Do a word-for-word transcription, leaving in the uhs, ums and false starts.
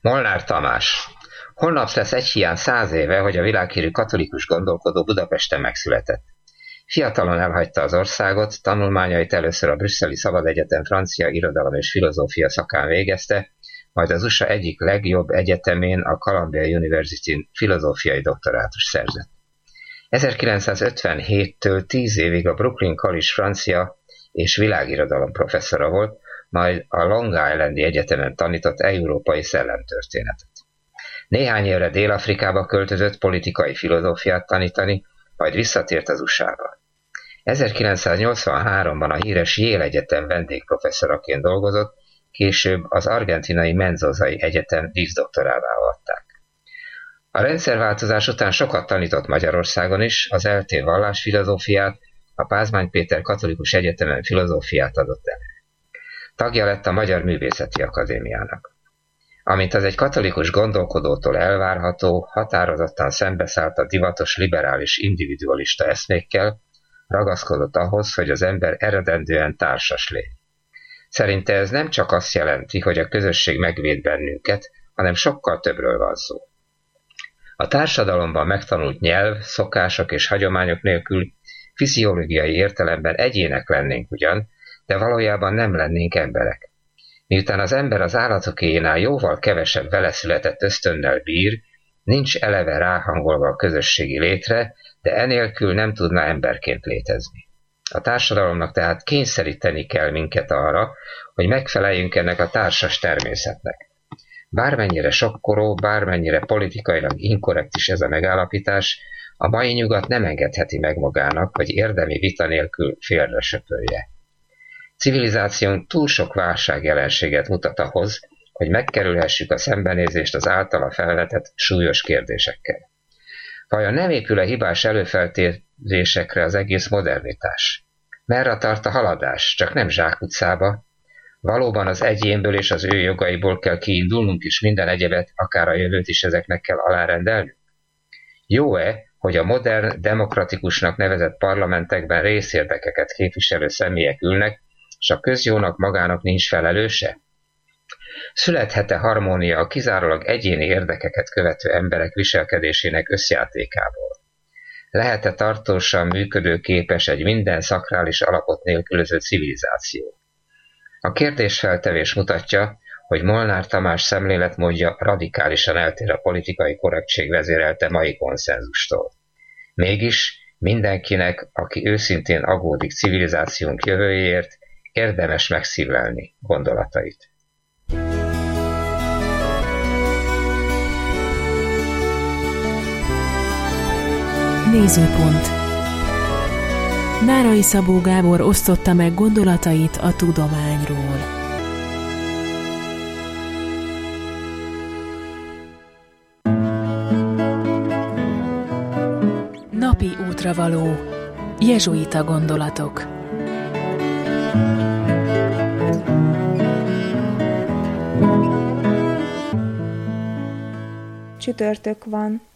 Molnár Tamás. Holnap lesz egy hiány száz éve, hogy a világhírű katolikus gondolkodó Budapesten megszületett. Fiatalon elhagyta az országot, tanulmányait először a brüsszeli Szabad Egyetem francia irodalom és filozófia szakán végezte, majd az u es á egyik legjobb egyetemén, a Columbia University filozófiai doktorátust szerzett. ezerkilencszázötvenhéttől tíz évig a Brooklyn College francia és világirodalom professzora volt, majd a Long Islandi Egyetemen tanított európai szellemtörténetet. Néhány évre Dél-Afrikába költözött politikai filozófiát tanítani, majd visszatért az u es á-ba. ezerkilencszáznyolcvanháromban a híres Yale Egyetem vendégprofesszoraként dolgozott, később az argentinai Menzosai Egyetem díszdoktorává avatták. A rendszerváltozás után sokat tanított Magyarországon is, az é el té vallásfilozófiát, a Pázmány Péter Katolikus Egyetemen filozófiát adott elő. Tagja lett a Magyar Művészeti Akadémiának. Amint az egy katolikus gondolkodótól elvárható, határozottan szembeszállt a divatos liberális individualista eszmékkel, ragaszkodott ahhoz, hogy az ember eredendően társas lény. Szerinte ez nem csak azt jelenti, hogy a közösség megvéd bennünket, hanem sokkal többről van szó. A társadalomban megtanult nyelv, szokások és hagyományok nélkül fiziológiai értelemben egyének lennénk ugyan, de valójában nem lennénk emberek. Miután az ember az állatokéjénál jóval kevesebb veleszületett ösztönnel bír, nincs eleve ráhangolva a közösségi létre, de enélkül nem tudna emberként létezni. A társadalomnak tehát kényszeríteni kell minket arra, hogy megfeleljünk ennek a társas természetnek. Bármennyire sokkoló, bármennyire politikailag inkorrekt is ez a megállapítás, a mai nyugat nem engedheti meg magának, hogy érdemi vita nélkül félre söpörje. Civilizációnk túl sok válságjelenséget mutat ahhoz, hogy megkerülhessük a szembenézést az általa felvetett súlyos kérdésekkel. Vajon nem épül a hibás előfeltételezésekre az egész modernitás? Merre tart a haladás? Csak nem zsákutcába? Valóban az egyénből és az ő jogaiból kell kiindulnunk, és minden egyebet, akár a jövőt is ezeknek kell alárendelnünk? Jó-e, hogy a modern, demokratikusnak nevezett parlamentekben részérdekeket képviselő személyek ülnek, és a közjónak magának nincs felelőse? Születhet-e harmónia a kizárólag egyéni érdekeket követő emberek viselkedésének összjátékából? Lehet-e tartósan működőképes egy minden szakrális alapot nélkülöző civilizáció? A kérdésfeltevés mutatja, hogy Molnár Tamás szemléletmódja radikálisan eltér a politikai korrektség vezérelte mai konszenzustól. Mégis mindenkinek, aki őszintén aggódik civilizációnk jövőjéért, érdemes megszívlelni gondolatait. Nézőpont. Nárai Szabó Gábor osztotta meg gondolatait a tudományról. Napi útravaló. Jezsuita gondolatok. Csütörtök van.